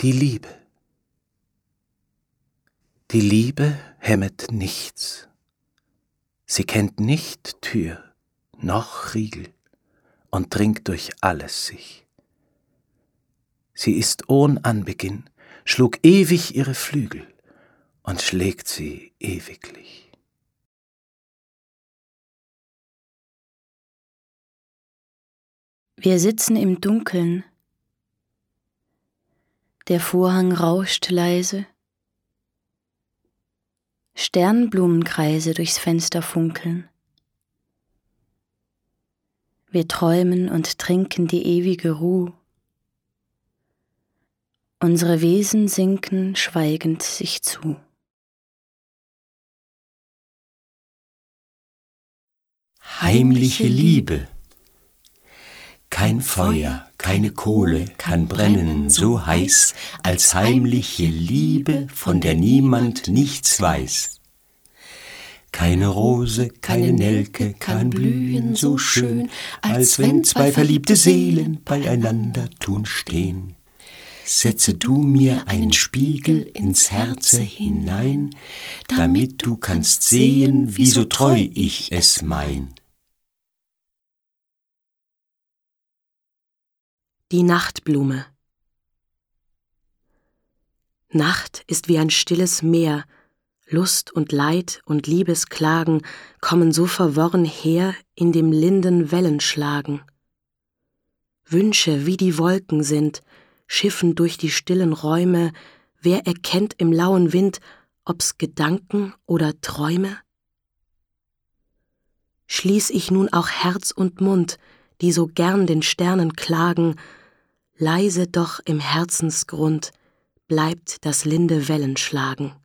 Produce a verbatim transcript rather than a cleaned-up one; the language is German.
Die Liebe. Die Liebe hemmet nichts. Sie kennt nicht Tür noch Riegel und dringt durch alles sich. Sie ist ohn Anbeginn, schlug ewig ihre Flügel und schlägt sie ewiglich. Wir sitzen im Dunkeln. Der Vorhang rauscht leise. Sternblumenkreise durchs Fenster funkeln. Wir träumen und trinken die ewige Ruh. Unsere Wesen sinken schweigend sich zu. Heimliche Liebe. Kein Feuer, keine Kohle kann brennen so heiß als heimliche Liebe, von der niemand nichts weiß. Keine Rose, keine Nelke kann blühen so schön, als wenn zwei verliebte Seelen beieinander tun stehen. Setze du mir einen Spiegel ins Herze hinein, damit du kannst sehen, wie so treu ich es mein. Die Nachtblume. Nacht ist wie ein stilles Meer, Lust und Leid und Liebesklagen kommen so verworren her, in dem linden Wellenschlagen. Wünsche wie die Wolken sind, schiffen durch die stillen Räume, wer erkennt im lauen Wind, ob's Gedanken oder Träume? Schließ ich nun auch Herz und Mund, die so gern den Sternen klagen, leise doch im Herzensgrund bleibt das linde Wellenschlagen.